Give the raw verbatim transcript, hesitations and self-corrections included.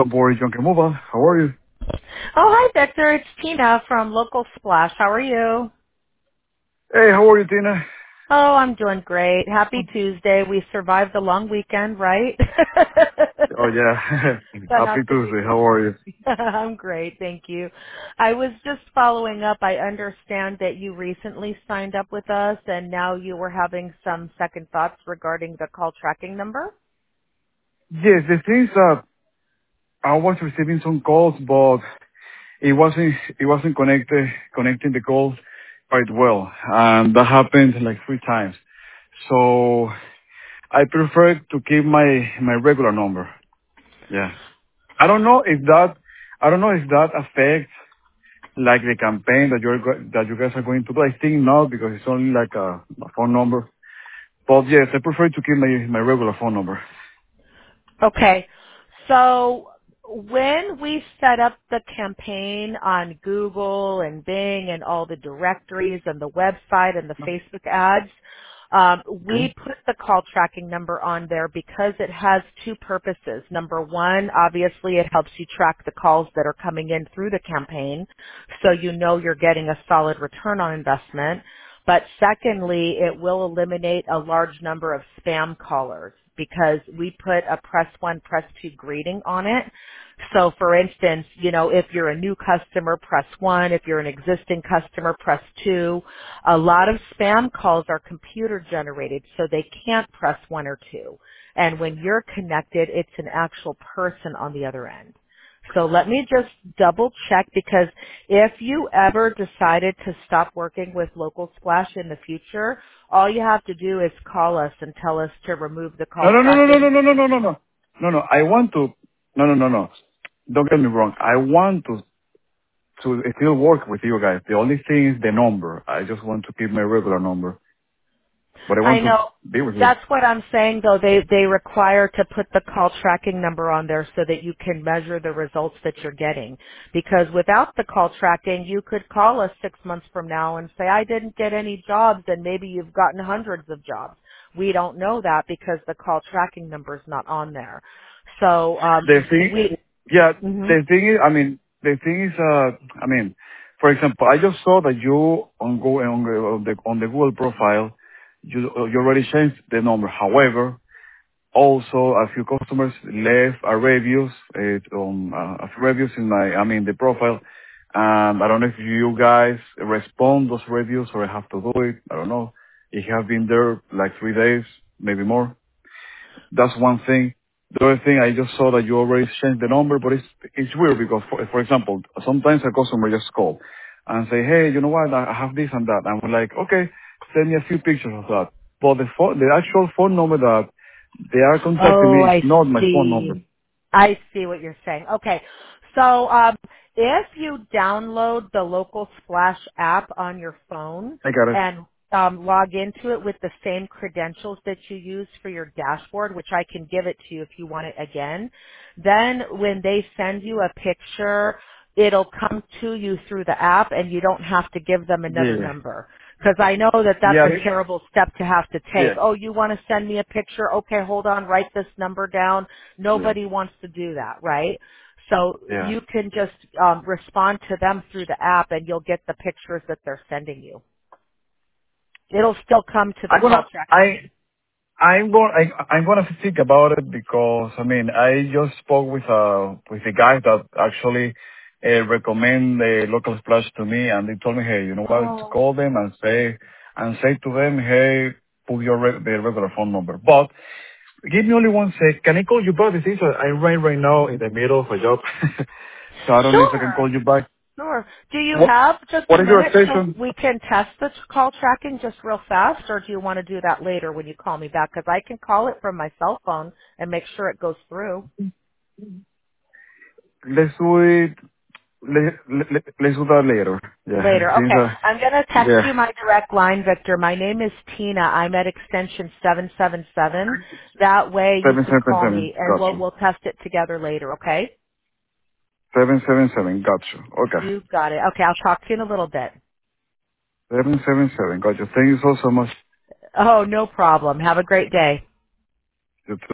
Boris Jonkemuba. How are you? Oh, hi, Victor. It's Tina from Local Splash. How are you? Hey, how are you, Tina? Oh, I'm doing great. Happy Tuesday. We survived the long weekend, right? Oh, yeah. Happy Enough to be. Tuesday. How are you? I'm great, thank you. I was just following up. I understand that you recently signed up with us and now you were having some second thoughts regarding the call tracking number. Yes, the thing is that I was receiving some calls, but it wasn't, it wasn't connected, connecting the calls quite well. And that happened like three times. So I prefer to keep my, my regular number. Yeah. I don't know if that, I don't know if that affects like the campaign that you're, go- that you guys are going to do. I think no, because it's only like a, a phone number. But yes, I prefer to keep my, my regular phone number. Okay. So when we set up the campaign on Google and Bing and all the directories and the website and the Facebook ads, um, Okay? we put the call tracking number on there because it has two purposes. Number one, obviously it helps you track the calls that are coming in through the campaign so you know you're getting a solid return on investment. But secondly, it will eliminate a large number of spam callers because we put a press one, press two greeting on it. So for instance, you know, if you're a new customer, press one. If you're an existing customer, press two. A lot of spam calls are computer generated, so they can't press one or two. And when you're connected, it's an actual person on the other end. So let me just double check because if you ever decided to stop working with Local Splash in the future, all you have to do is call us and tell us to remove the No, call no, no, no, no, tracking. no, no, no, no, no, no. No, no, I want to, no, no, no, no. Don't get me wrong. I want to, to still work with you guys. The only thing is the number. I just want to keep my regular number. But I I want to know. be with you. That's what I'm saying though. They, they require to put the call tracking number on there so that you can measure the results that you're getting. Because without the call tracking, you could call us six months from now and say, I didn't get any jobs and maybe you've gotten hundreds of jobs. We don't know that because the call tracking number is not on there. So, um, The thing, we, yeah, mhm. the thing is, I mean, the thing is, uh, I mean, for example, I just saw that you on go on the on the, on the Google profile, you you already changed the number. However, also, a few customers left a reviews, uh, um, uh, a few reviews in my, I mean, the profile. And I don't know if you guys respond those reviews or I have to do it. I don't know. It has been there like three days, maybe more. That's one thing. The other thing, I just saw that you already changed the number, but it's it's weird because, for, for example, sometimes a customer just call and say, hey, you know what, I I have this and that. And we're like, okay, send me a few pictures of that. But the phone, the actual phone number that they are contacting Oh, me is I not my phone number. see. I see what you're saying. Okay. So, um, if you download the Local Splash app on your phone I got it. and um, log into it with the same credentials that you use for your dashboard, which I can give it to you if you want it again, then when they send you a picture, it'll come to you through the app and you don't have to give them another Yeah. number. Because I know that that's Yeah. a terrible step to have to take. Yeah. Oh, you want to send me a picture? Okay, hold on, write this number down. Yeah. Nobody wants to do that, right? So Yeah. you can just um, respond to them through the app and you'll get the pictures that they're sending you. It'll still come to the I'm call gonna, tracking. I, I'm going, I, I'm gonna think about it because, I mean, I just spoke with, uh, with a guy that actually, uh, recommend the local splash to me and they told me, hey, you know what, to Oh. call them and say, and say to them, hey, put your, re- the regular phone number. But give me only one sec. Can I call you back? The thing is, uh, I'm right right now in the middle of a job. So I don't know if I can Sure. call you back. Sure. Do you What, have just a what is your minute so station? we can test the call tracking just real fast, or do you want to do that later when you call me back? Because I can call it from my cell phone and make sure it goes through Let's do it. Let, let, let's do that later. Yeah. later. Since, Okay. uh, I'm going to text yeah. you my direct line, Victor. My name is Tina. I'm at extension seven seven seven. That way you Seven can seven call seven. me and we'll, Gotcha. we'll test it together later, okay? Seven seven seven. Gotcha. Okay. You got it. Okay. I'll talk to you in a little bit. Seven seven seven. Gotcha. Thank you so so much. Oh, no problem. Have a great day. You too.